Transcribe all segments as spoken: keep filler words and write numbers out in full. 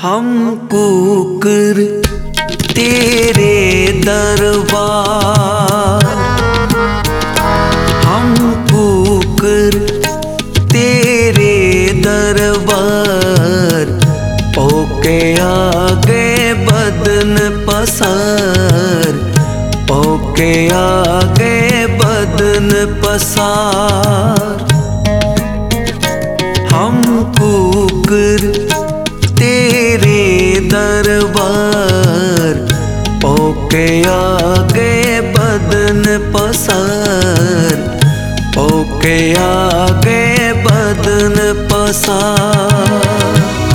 हम कुकर तेरे दरबार, हम कुकर तेरे दरबार, ओके आगे बदन पसार, ओके आगे बदन पसार। हम कुकर तेरे दरबार, ओके आगे बदन पसार, ओके आगे बदन पसार।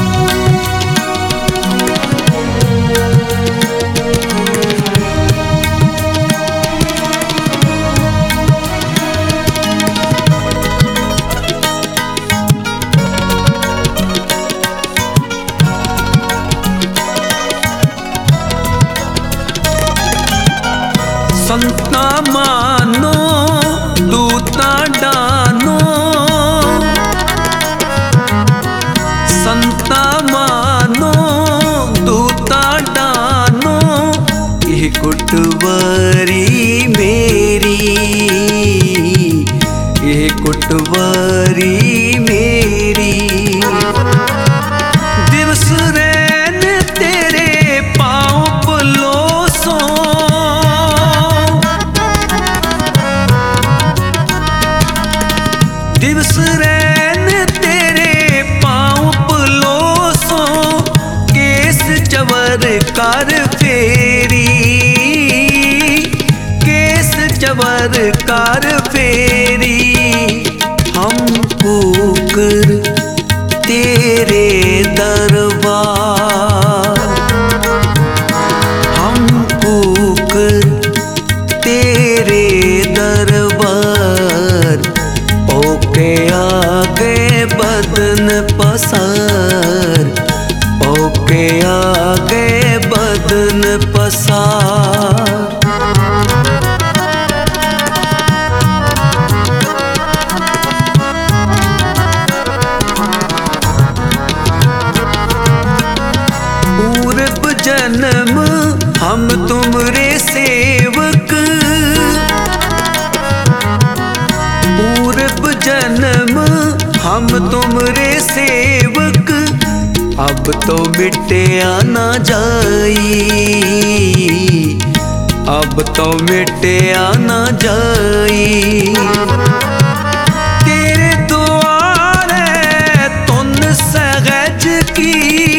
संता मानो दूता डानो, संता मानो दूता डानो, यह कुटवारी मेरी, यह कुटवारी मेरी। दिवस रैन तेरे पाँव पलोसों, दिवस रैन तेरे पाँव पलोसों, केस चवर कर फेरी, केस चवर कर फेरी। हम कुकर तेरे दरबार, हम कुकर तेरे दरबार, ओके आगे बदन पसार, ओके आगे बदन पसार। पूर्व जन्म हम तुमरे सेवक, पूर्व जन्म हम तुमरे सेवक, अब तो मिटया ना जाई, अब तो मिटया ना जाई। तेरे द्वारे तुन सहज की,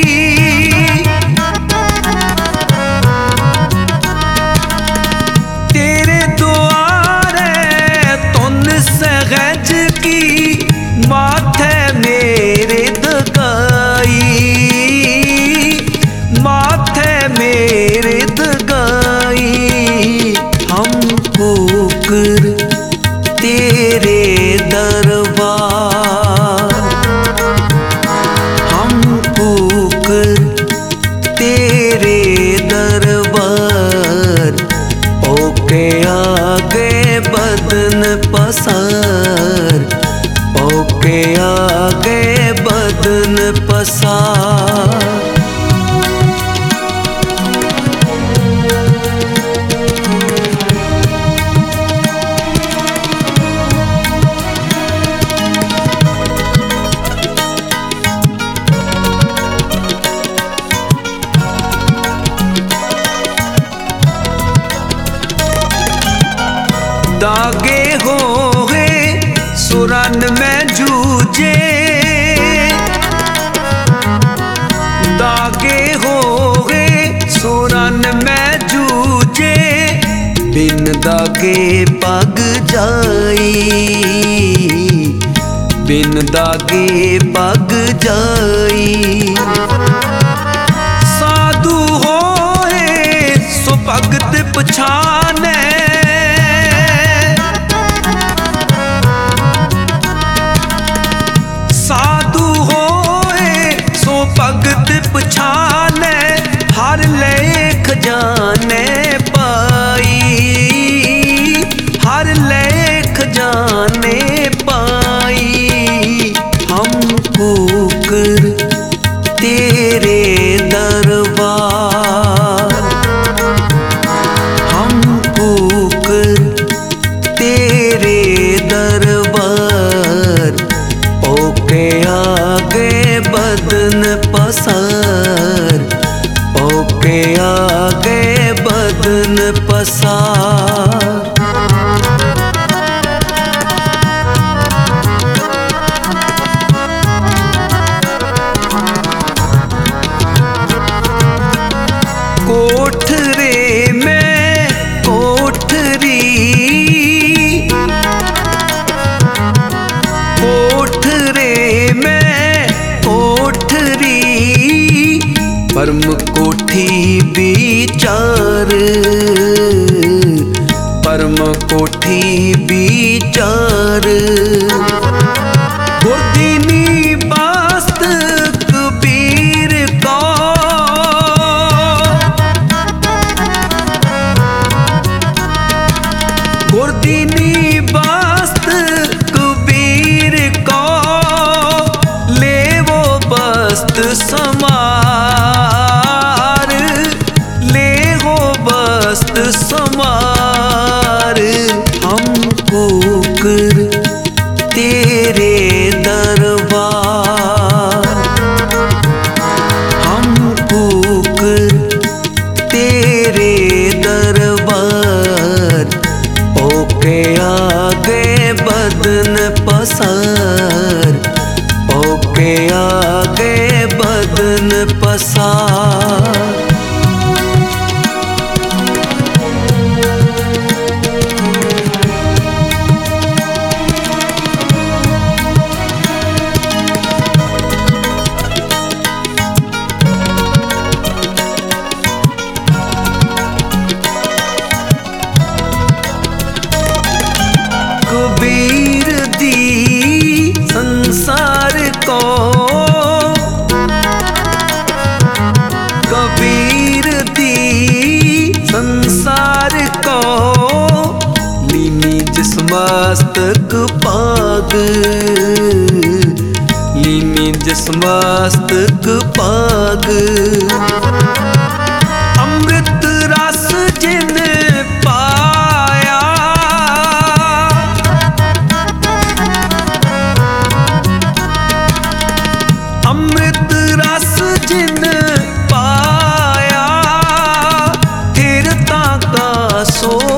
तेरे द्वारे तुन सहज की, माथे मेरे दगाई, माथे मेरे दगाई। हम कुकर तेरे दरबार, हम कुकर तेरे दरबार, ओके आगे बदन पसार, ओके आगे बदन पसार। दागे हो है सुरन में जूझे, दागे हो है सुरन में जूझे, बिन दागे पग जाई, बिन दागे पग जाई। साधु होए सो भगत पछाने, साधु होए सो भगत पछाने, हर लेख जाने पाई, हर लेख जाने पाई। हम कुकर तेरे बदन पसार। कोठरे में कोठरी, कोठरे में कोठरी, परम कोठी विचार, परम कोठी विचार। गुरदीनी बास्त कबीर का, गुरदीनी बास्त कबीर का, ले वो बस्त समार, ले वो बस्त समार। हमको कर तेरे दरबार, हमको कर तेरे दरबार। ओके आगे बदन पसार, ओके आगे बदन पसार। कबीर दी संसार को, कबीर दी संसार को, लीनी जिस मस्तक पाग, लीनी जिस मस्तक पाग। अमृत रस जिन पाया, अमृत रस जिन पाया, थिरता का सो